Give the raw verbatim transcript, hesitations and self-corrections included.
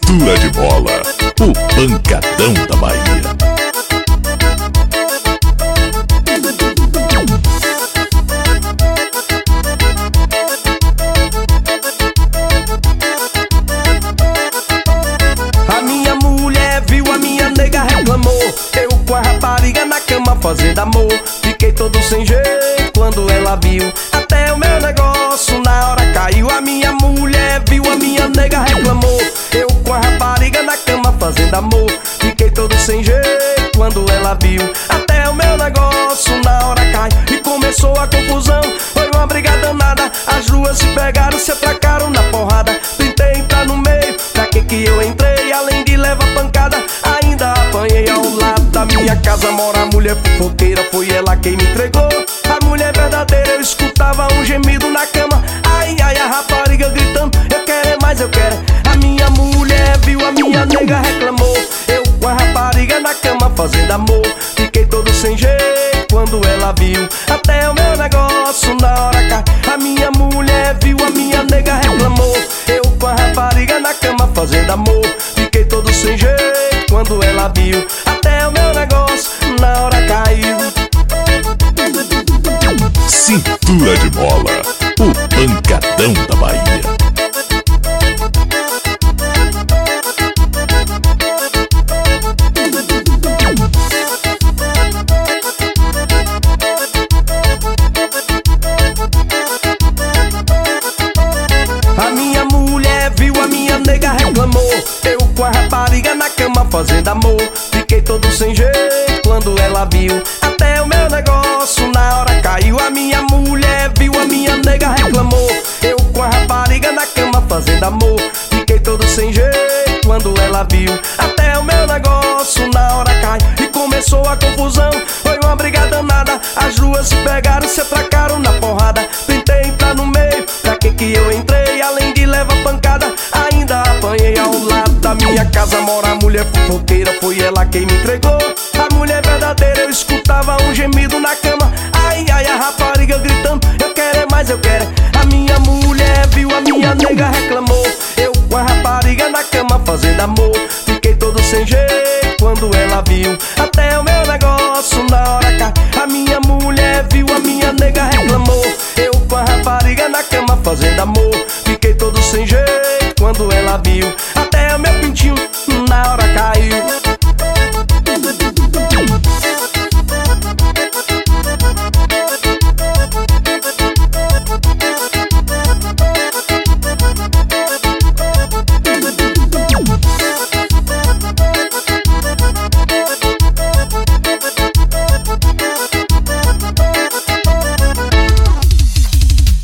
Cintura de Mola, o pancadão da Bahia. A minha mulher viu a minha nega, reclamou. Eu com a rapariga na cama fazendo amor. Fiquei todo sem jeito quando ela viu. Até o meu negócio na hora caiu. A minha mulher viu a minha nega, reclamou. Eu com a rapariga na cama fazendo amor. Fiquei todo sem jeito quando ela viu. Até o meu negócio na hora caiu. E começou a confusão, foi uma briga danada. As duas se pegaram, se atracaram na porrada. Tentei entrar no meio, pra que que eu entrei? Além de levar pancada, ainda apanhei. Ao lado da minha casa mora a mulher fofoqueira, foi ela quem me entregou. A mulher verdadeira, eu escutava um gemido na cama. Ai, ai, a rapariga gritando, eu quero é mais, eu quero é. A minha mulher viu a minha nega, reclamou. Eu com a rapariga na cama fazendo amor. Fiquei todo sem jeito quando ela viu. Até o meu negócio na hora cai. A minha mulher viu a minha nega, reclamou. Eu com a rapariga na cama fazendo amor. Fiquei todo sem jeito quando ela viu. Até o meu negócio na hora caiu. Cintura de Mola, o pancadão da Bahia. A minha mulher viu a minha nega, reclamou. Eu com a rapariga na cama fazendo amor. Fiquei todo sem jeito quando ela viu. Até o meu negócio na hora caiu. A minha mulher viu a minha nega,